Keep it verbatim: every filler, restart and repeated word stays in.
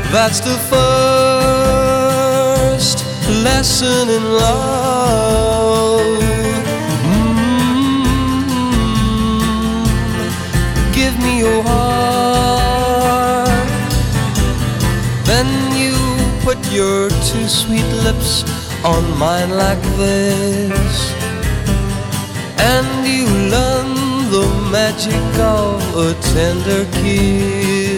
That's the first lesson in love. Mm-hmm. Give me your heart, then you put your two sweet lips on mine like this, and you learn the magic of a tender kiss.